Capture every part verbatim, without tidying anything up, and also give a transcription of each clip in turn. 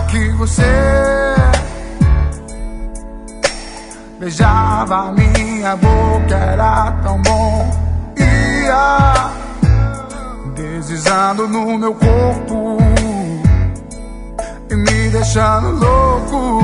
que você beijava minha boca, era tão bom. Ia deslizando no meu corpo e me deixando louco.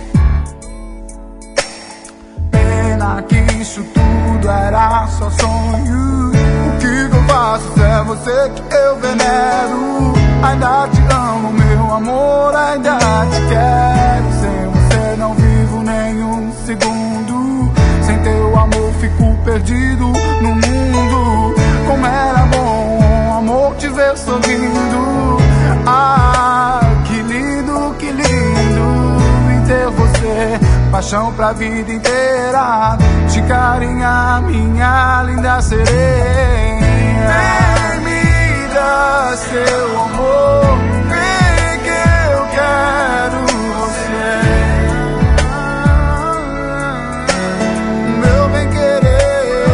Pena que isso tudo era só sonho. O que, que eu faço se é você que eu venero? Ainda te amo, meu amor, ainda te quero. Sem você não vivo nenhum segundo. Sem teu amor fico perdido no mundo. Como era bom, amor, te ver sorrindo. Ah, que lindo, que lindo em ter você. Paixão pra vida inteira. Te carinhar, minha linda sereia. Vem me dar seu amor, vem que eu quero você. Meu bem querer,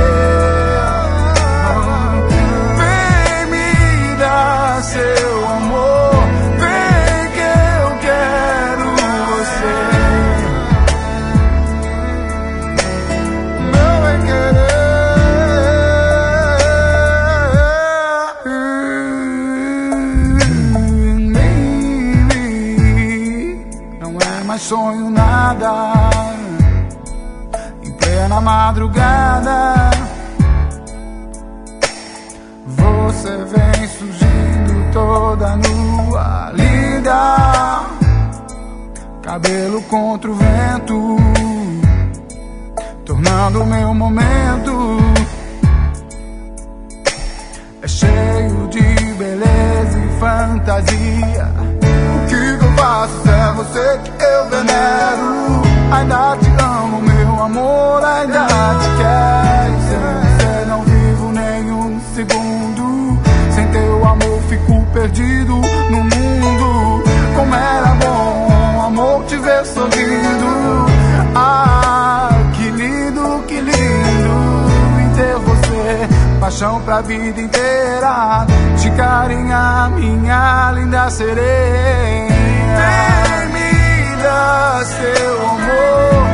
vem me dar seu amor, vem que eu quero você. Meu bem querer. Mas sonho nada, em plena madrugada você vem surgindo toda nua, linda, cabelo contra o vento, tornando o meu momento. É cheio de beleza e fantasia. O que, que eu faço se é você que eu venero? Ainda te amo, meu amor, ainda te quero. Sem você não vivo nenhum segundo. Sem teu amor fico perdido no mundo. Como era bom, amor, te ver sorrindo. Ah, que lindo, que lindo em ter você. Paixão pra vida inteira. Te carinhar, minha linda sereia. Vem me dar seu amor,